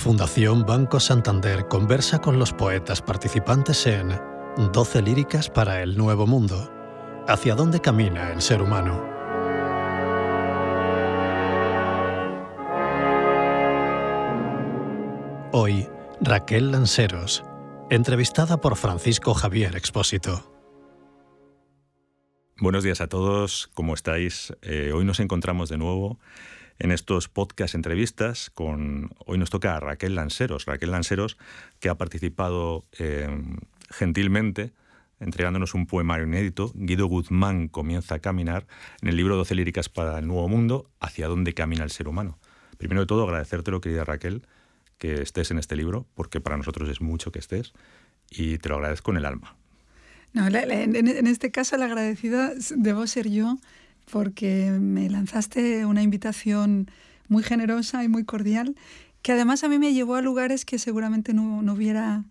Fundación Banco Santander conversa con los poetas participantes en 12 líricas para el nuevo mundo. ¿Hacia dónde camina el ser humano? Hoy, Raquel Lanseros, entrevistada por Francisco Javier Expósito. Buenos días a todos, ¿cómo estáis? Hoy nos encontramos de nuevo en estos podcast entrevistas hoy nos toca a Raquel Lanseros. Raquel Lanseros, que ha participado gentilmente entregándonos un poemario inédito. Guido Guzmán comienza a caminar en el libro 12 líricas para el nuevo mundo, ¿hacia dónde camina el ser humano? Primero de todo, agradecértelo, querida Raquel, que estés en este libro, porque para nosotros es mucho que estés, y te lo agradezco en el alma. No, en este caso la agradecida debo ser yo, porque me lanzaste una invitación muy generosa y muy cordial, que además a mí me llevó a lugares que seguramente no hubiera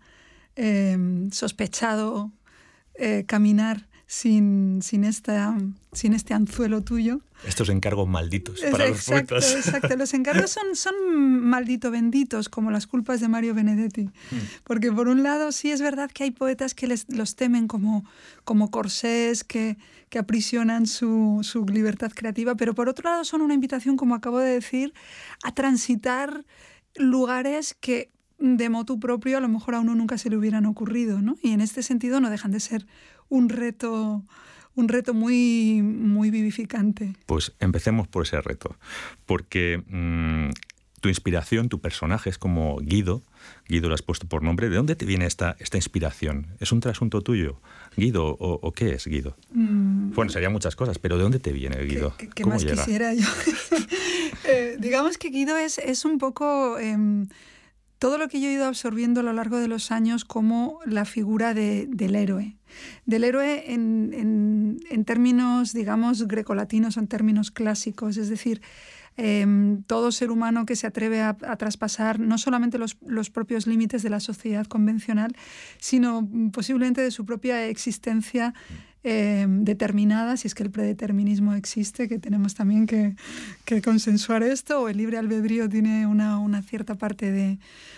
sospechado caminar sin este anzuelo tuyo. Estos encargos malditos para los poetas. Exacto, los encargos son maldito benditos, como las culpas de Mario Benedetti. Porque por un lado sí es verdad que hay poetas que los temen como corsés que aprisionan su libertad creativa, pero por otro lado son una invitación, como acabo de decir, a transitar lugares que de motu propio a lo mejor a uno nunca se le hubieran ocurrido, ¿no? Y en este sentido no dejan de ser un reto muy, muy vivificante. Pues empecemos por ese reto, porque tu inspiración, tu personaje es como Guido lo has puesto por nombre. ¿De dónde te viene esta inspiración? ¿Es un trasunto tuyo, Guido, o qué es Guido? Bueno, serían muchas cosas, pero ¿de dónde te viene Guido? ¿Qué más llega? Quisiera yo? Digamos que Guido es un poco todo lo que yo he ido absorbiendo a lo largo de los años como la figura del héroe. Del héroe en términos, digamos, grecolatinos o en términos clásicos. Es decir, todo ser humano que se atreve a traspasar no solamente los propios límites de la sociedad convencional, sino posiblemente de su propia existencia determinada, si es que el predeterminismo existe, que tenemos también que consensuar esto, o el libre albedrío tiene una cierta parte de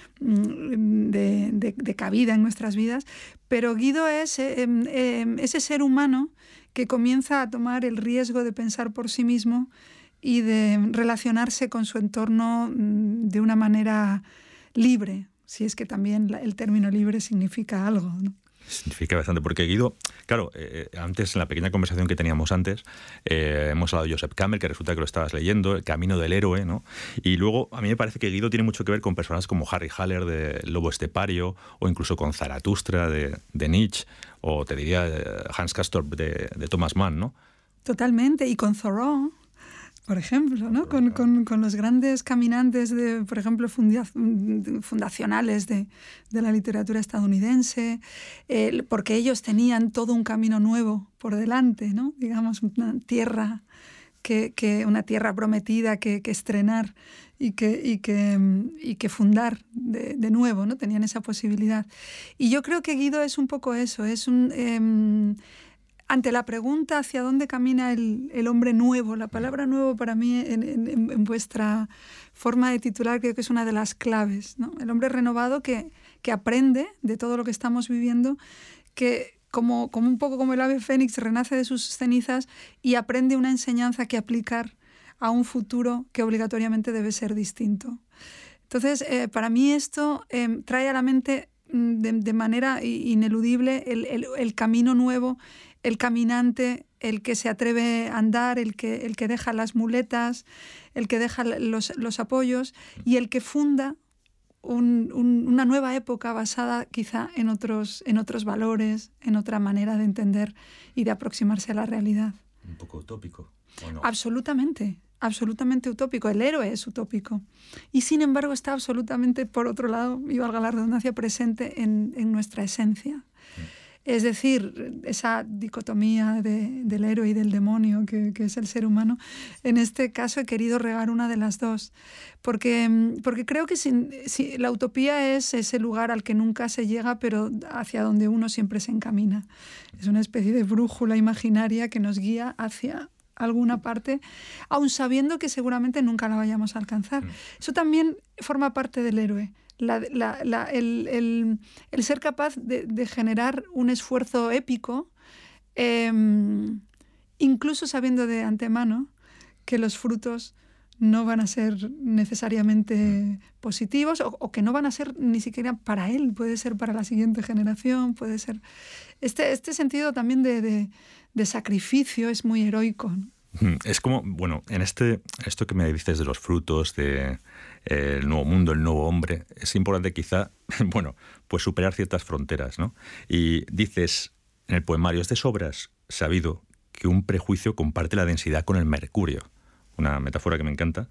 cabida en nuestras vidas. Pero Guido es ese ser humano que comienza a tomar el riesgo de pensar por sí mismo y de relacionarse con su entorno de una manera libre, si es que también el término libre significa algo, ¿no? Significa bastante, porque Guido, claro, antes en la pequeña conversación que teníamos antes, hemos hablado de Joseph Campbell, que resulta que lo estabas leyendo, El camino del héroe, ¿no? Y luego a mí me parece que Guido tiene mucho que ver con personajes como Harry Haller de Lobo Estepario, o incluso con Zaratustra de Nietzsche, o te diría Hans Castorp de Thomas Mann, ¿no? Totalmente, y con Thoreau, por ejemplo, ¿no? Con los grandes caminantes, por ejemplo, fundacionales de la literatura estadounidense, porque ellos tenían todo un camino nuevo por delante, ¿no? Digamos, una tierra prometida que estrenar y que fundar de nuevo, ¿no? Tenían esa posibilidad. Y yo creo que Guido es un poco eso, es ante la pregunta hacia dónde camina el hombre nuevo, la palabra nuevo para mí en vuestra forma de titular creo que es una de las claves, ¿no? El hombre renovado que aprende de todo lo que estamos viviendo, que como un poco como el ave fénix renace de sus cenizas y aprende una enseñanza que aplicar a un futuro que obligatoriamente debe ser distinto. Entonces, para mí esto trae a la mente de manera ineludible el camino nuevo, el caminante, el que se atreve a andar, el que deja las muletas, el que deja los apoyos y el que funda una nueva época basada quizá en otros valores, en otra manera de entender y de aproximarse a la realidad. Un poco utópico, ¿o no? Absolutamente utópico. El héroe es utópico. Y sin embargo está absolutamente, por otro lado, y valga la redundancia, presente en nuestra esencia. Es decir, esa dicotomía del héroe y del demonio que es el ser humano, en este caso he querido regar una de las dos, porque creo que si la utopía es ese lugar al que nunca se llega, pero hacia donde uno siempre se encamina. Es una especie de brújula imaginaria que nos guía hacia alguna parte, aun sabiendo que seguramente nunca la vayamos a alcanzar. Eso también forma parte del héroe. el ser capaz de generar un esfuerzo épico, incluso sabiendo de antemano que los frutos no van a ser necesariamente positivos o que no van a ser ni siquiera para él, puede ser para la siguiente generación, puede ser... Este sentido también de sacrificio es muy heroico, ¿no? Es como, bueno, en esto que me dices de los frutos, de el nuevo mundo, el nuevo hombre, es importante quizá, bueno, pues superar ciertas fronteras, ¿no? Y dices en el poemario, es de sobras sabido que un prejuicio comparte la densidad con el mercurio, una metáfora que me encanta.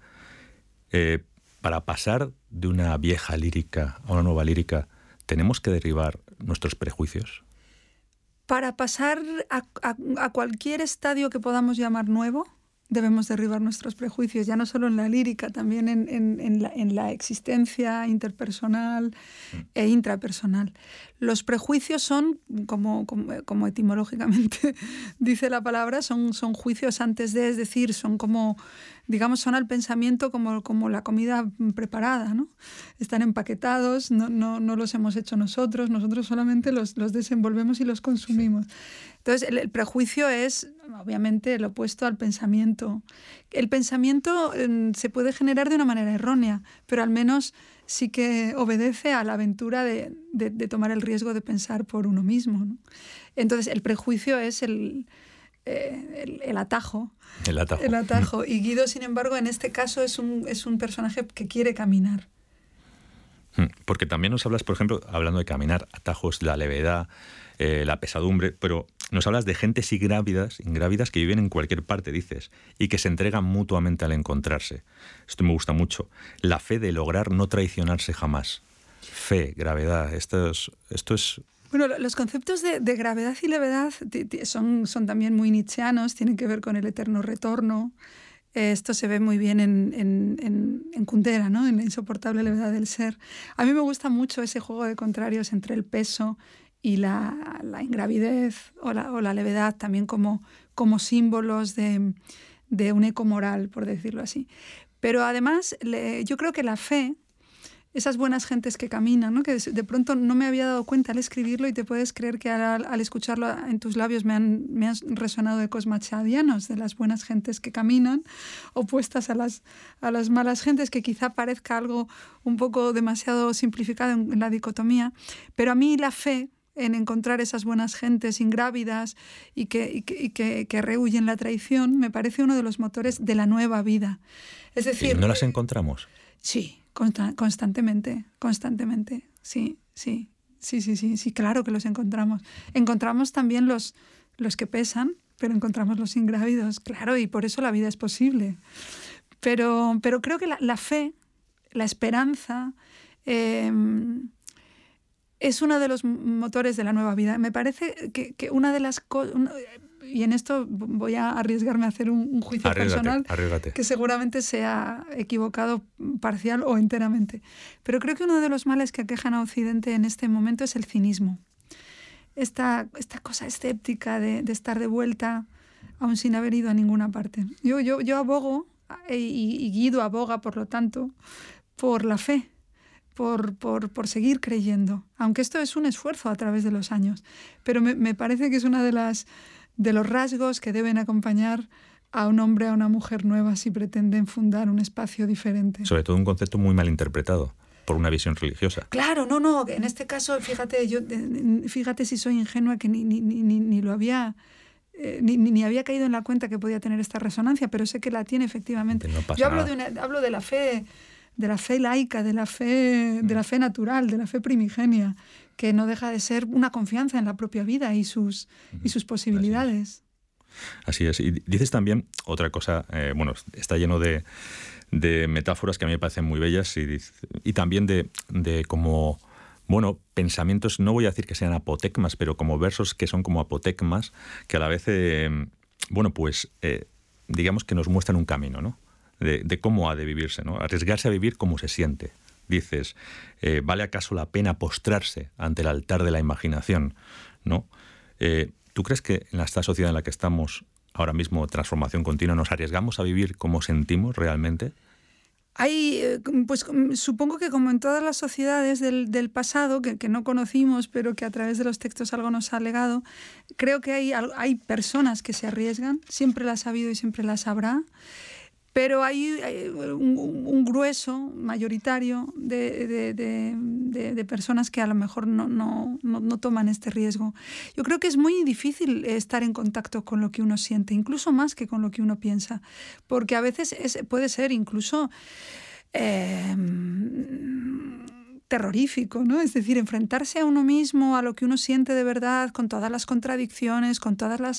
Para pasar de una vieja lírica a una nueva lírica, ¿tenemos que derribar nuestros prejuicios? Para pasar a cualquier estadio que podamos llamar nuevo, debemos derribar nuestros prejuicios, ya no solo en la lírica, también en la existencia interpersonal e intrapersonal. Los prejuicios son, como etimológicamente dice la palabra, son juicios antes de, es decir, son como, digamos, son al pensamiento como la comida preparada, ¿no? Están empaquetados, no los hemos hecho nosotros solamente los desenvolvemos y los consumimos. Entonces, el prejuicio es, obviamente, el opuesto al pensamiento. El pensamiento se puede generar de una manera errónea, pero al menos sí que obedece a la aventura de tomar el riesgo de pensar por uno mismo, ¿no? Entonces, el prejuicio es el atajo. El atajo. Y Guido, sin embargo, en este caso es un personaje que quiere caminar. Porque también nos hablas, por ejemplo, hablando de caminar, atajos, la levedad, la pesadumbre, pero nos hablas de gentes ingrávidas que viven en cualquier parte, dices, y que se entregan mutuamente al encontrarse. Esto me gusta mucho. La fe de lograr no traicionarse jamás. Fe, gravedad, esto es... Bueno, los conceptos de gravedad y levedad son también muy nietzscheanos, tienen que ver con el eterno retorno. Esto se ve muy bien en Kundera, ¿no? En la insoportable levedad del ser. A mí me gusta mucho ese juego de contrarios entre el peso y la ingravidez o la levedad, también como símbolos de un eco moral, por decirlo así. Pero además, yo creo que la fe, esas buenas gentes que caminan, ¿no? Que de pronto no me había dado cuenta al escribirlo y te puedes creer que al escucharlo en tus labios me han resonado ecos machadianos de las buenas gentes que caminan, opuestas a las malas gentes, que quizá parezca algo un poco demasiado simplificado en la dicotomía. Pero a mí la fe en encontrar esas buenas gentes ingrávidas y que rehuyen la traición me parece uno de los motores de la nueva vida. Es decir, ¿y no las encontramos? Sí. Constantemente, sí, claro que los encontramos. Encontramos también los que pesan, pero encontramos los ingrávidos, claro, y por eso la vida es posible. Pero creo que la fe, la esperanza, es uno de los motores de la nueva vida. Me parece que una de las cosas... Y en esto voy a arriesgarme a hacer un juicio personal que seguramente sea equivocado parcial o enteramente. Pero creo que uno de los males que aquejan a Occidente en este momento es el cinismo. Esta cosa escéptica de estar de vuelta aún sin haber ido a ninguna parte. Yo abogo, y Guido aboga, por lo tanto, por la fe, por seguir creyendo. Aunque esto es un esfuerzo a través de los años. Pero me parece que es una de los rasgos que deben acompañar a un hombre, a una mujer nueva, si pretenden fundar un espacio diferente. Sobre todo un concepto muy mal interpretado por una visión religiosa. Claro, no. En este caso, fíjate si soy ingenua, que ni lo había... Ni había caído en la cuenta que podía tener esta resonancia, pero sé que la tiene efectivamente. No Yo hablo de la fe laica, de la fe natural, de la fe primigenia, que no deja de ser una confianza en la propia vida y sus posibilidades. Así es. Y dices también otra cosa, está lleno de metáforas que a mí me parecen muy bellas y también de como, pensamientos, no voy a decir que sean apotegmas, pero como versos que son como apotegmas, que a la vez, digamos que nos muestran un camino, ¿no? De cómo ha de vivirse, ¿no? Arriesgarse a vivir como se siente. Dices, ¿vale acaso la pena postrarse ante el altar de la imaginación? ¿No? ¿Tú crees que en esta sociedad en la que estamos ahora mismo, transformación continua, nos arriesgamos a vivir como sentimos realmente? pues supongo que como en todas las sociedades del pasado, que no conocimos, pero que a través de los textos algo nos ha legado, creo que hay personas que se arriesgan, siempre las ha habido y siempre las habrá, pero hay un grueso mayoritario de personas que a lo mejor no toman este riesgo. Yo creo que es muy difícil estar en contacto con lo que uno siente, incluso más que con lo que uno piensa, porque a veces puede ser incluso terrorífico, ¿no? Es decir, enfrentarse a uno mismo, a lo que uno siente de verdad, con todas las contradicciones, con todas las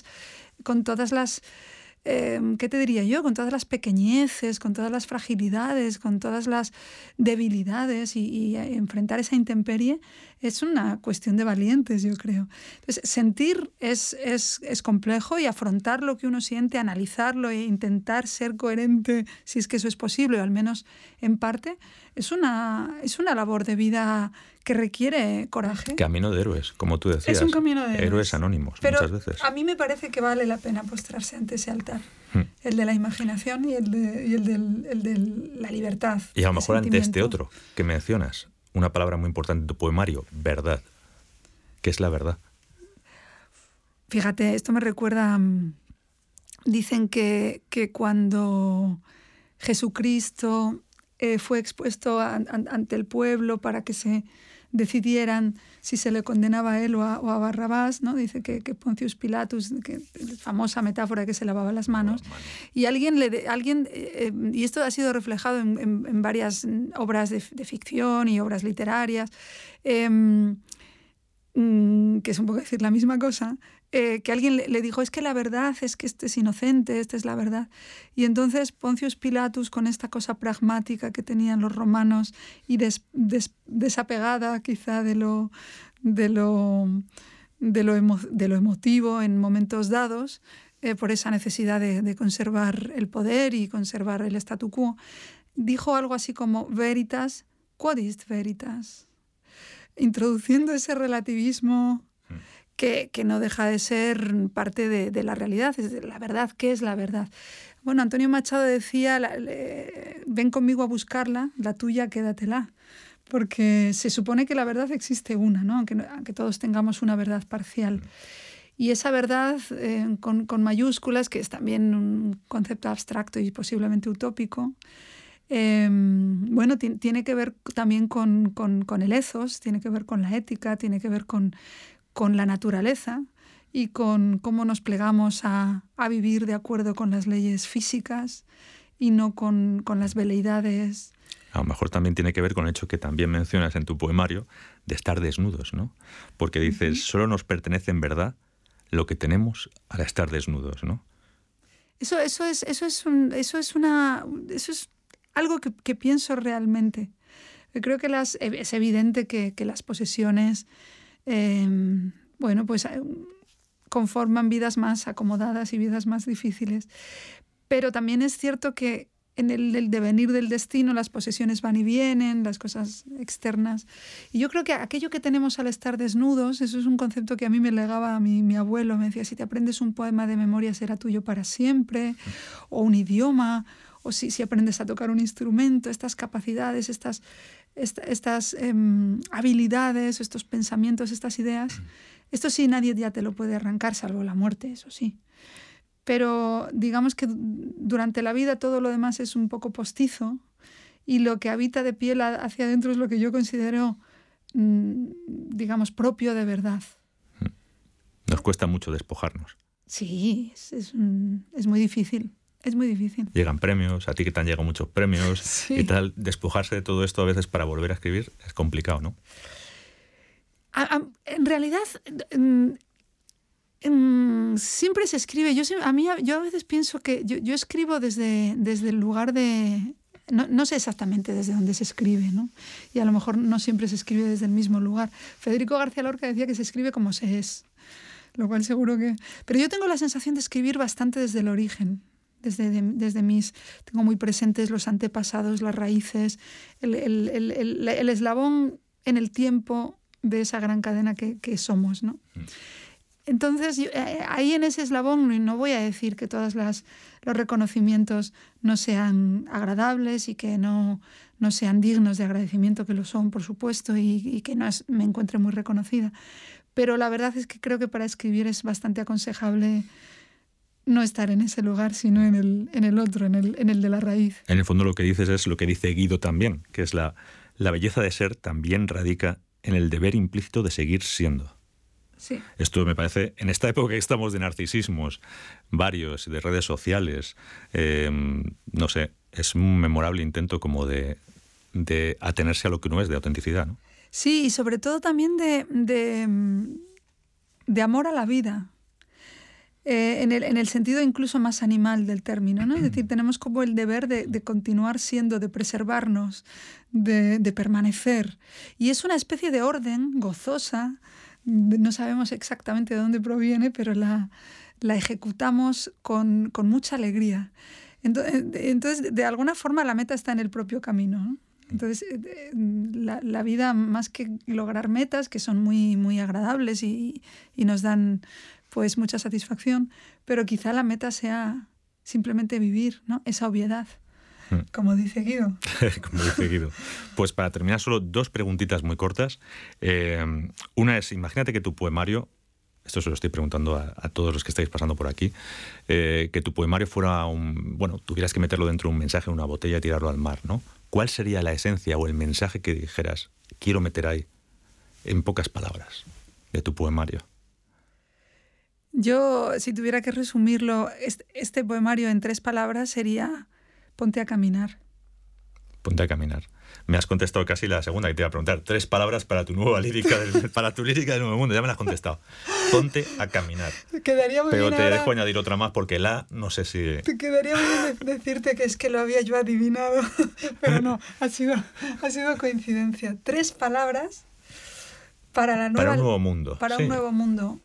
¿qué te diría yo? Con todas las pequeñeces, con todas las fragilidades, con todas las debilidades y enfrentar esa intemperie es una cuestión de valientes, yo creo. Entonces, sentir es complejo y afrontar lo que uno siente, analizarlo e intentar ser coherente, si es que eso es posible, o al menos en parte, es una labor de vida que requiere coraje. Camino de héroes, como tú decías. Es un camino de héroes anónimos, pero muchas veces. A mí me parece que vale la pena postrarse ante ese altar. El de la imaginación y el de la libertad. Y a lo mejor ante este otro que mencionas, una palabra muy importante en tu poemario, verdad. ¿Qué es la verdad? Fíjate, esto me recuerda... Dicen que cuando Jesucristo fue expuesto ante el pueblo para que se decidieran si se le condenaba a él o a Barrabás, ¿no? Dice que Pontius Pilatus, que famosa metáfora de que se lavaba las manos, y y esto ha sido reflejado en varias obras de ficción y obras literarias, que es un poco decir la misma cosa, que alguien le dijo, es que la verdad es que este es inocente, esta es la verdad. Y entonces Pontius Pilatus, con esta cosa pragmática que tenían los romanos y desapegada quizá de lo emotivo en momentos dados, por esa necesidad de conservar el poder y conservar el statu quo, dijo algo así como veritas, quod est veritas, introduciendo ese relativismo que no deja de ser parte de la realidad, es decir, la verdad, ¿qué es la verdad? Bueno, Antonio Machado decía, ven conmigo a buscarla, la tuya quédatela, porque se supone que la verdad existe una, ¿no? Aunque todos tengamos una verdad parcial. Y esa verdad con mayúsculas, que es también un concepto abstracto y posiblemente utópico, bueno, tiene que ver también con el ethos, tiene que ver con la ética, tiene que ver con la naturaleza y con cómo nos plegamos a vivir de acuerdo con las leyes físicas y no con las veleidades. A lo mejor también tiene que ver con el hecho que también mencionas en tu poemario de estar desnudos, ¿no? Porque dices, solo nos pertenece en verdad lo que tenemos al estar desnudos, ¿no? Eso es algo que pienso realmente. Yo creo que es evidente que las posesiones pues conforman vidas más acomodadas y vidas más difíciles. Pero también es cierto que en el devenir del destino las posesiones van y vienen, las cosas externas. Y yo creo que aquello que tenemos al estar desnudos, eso es un concepto que a mí me legaba mi abuelo. Me decía, si te aprendes un poema de memoria será tuyo para siempre, o un idioma, o si aprendes a tocar un instrumento, estas capacidades, estas habilidades, estos pensamientos, estas ideas, esto sí nadie ya te lo puede arrancar, salvo la muerte, eso sí. Pero digamos que durante la vida todo lo demás es un poco postizo y lo que habita de piel hacia adentro es lo que yo considero, digamos, propio de verdad. Nos cuesta mucho despojarnos. Sí, es muy difícil. Es muy difícil. Llegan premios, a ti que te han llegado muchos premios sí. Y tal. Despojarse de todo esto a veces para volver a escribir es complicado, ¿no? En realidad, siempre se escribe. Yo a veces pienso que yo escribo desde el lugar de... No sé exactamente desde dónde se escribe, ¿no? Y a lo mejor no siempre se escribe desde el mismo lugar. Federico García Lorca decía que se escribe como se es, lo cual seguro que... Pero yo tengo la sensación de escribir bastante desde el origen. Tengo muy presentes los antepasados, las raíces, el eslabón en el tiempo de esa gran cadena que somos, ¿no? Entonces, ahí en ese eslabón, y no voy a decir que todos los reconocimientos no sean agradables y que no sean dignos de agradecimiento, que lo son, por supuesto, y que me encuentre muy reconocida. Pero la verdad es que creo que para escribir es bastante aconsejable no estar en ese lugar, sino en el otro, en el de la raíz. En el fondo lo que dices es lo que dice Guido también, que es la belleza de ser también radica en el deber implícito de seguir siendo. Sí. Esto me parece, en esta época que estamos de narcisismos varios, de redes sociales, no sé, es un memorable intento como de atenerse a lo que uno es, de autenticidad, ¿no? Sí, y sobre todo también de amor a la vida, en el sentido incluso más animal del término, ¿no? Es decir, tenemos como el deber de continuar siendo, de preservarnos, de permanecer. Y es una especie de orden gozosa. No sabemos exactamente de dónde proviene, pero la ejecutamos con mucha alegría. Entonces, de alguna forma, la meta está en el propio camino, ¿no? Entonces, la vida, más que lograr metas, que son muy, muy agradables y nos dan pues mucha satisfacción, pero quizá la meta sea simplemente vivir, ¿no? Esa obviedad. Como dice Guido. Como dice Guido. Pues para terminar, solo 2 preguntitas muy cortas. Una es, imagínate que tu poemario, esto se lo estoy preguntando a todos los que estáis pasando por aquí, que tu poemario fuera tuvieras que meterlo dentro de un mensaje en una botella y tirarlo al mar, ¿no? ¿Cuál sería la esencia o el mensaje que dijeras, quiero meter ahí, en pocas palabras, de tu poemario? Yo, si tuviera que resumirlo, este poemario en 3 palabras sería: ponte a caminar. Ponte a caminar. Me has contestado casi la segunda que te iba a preguntar. 3 palabras para tu nueva lírica, para tu lírica del Nuevo Mundo. Ya me la has contestado. Ponte a caminar. Quedaría muy Pero bien te ahora, dejo añadir otra más porque no sé si... Te quedaría muy bien decirte que es que lo había yo adivinado. Pero no, ha sido coincidencia. 3 palabras para la nueva... Para un nuevo mundo. Para sí. un nuevo mundo.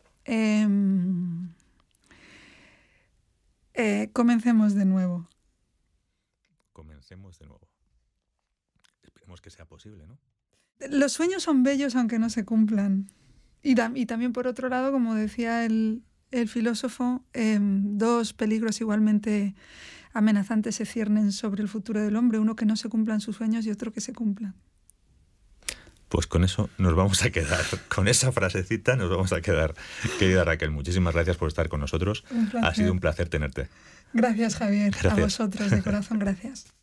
Comencemos de nuevo. Comencemos de nuevo. Esperemos que sea posible, ¿no? Los sueños son bellos aunque no se cumplan. Y también, por otro lado, como decía el filósofo, 2 peligros igualmente amenazantes se ciernen sobre el futuro del hombre. Uno, que no se cumplan sus sueños, y otro, que se cumplan. Pues con eso nos vamos a quedar. Con esa frasecita nos vamos a quedar. Querida Raquel, muchísimas gracias por estar con nosotros. Ha sido un placer tenerte. Gracias, Javier. Gracias. A vosotros, de corazón, gracias.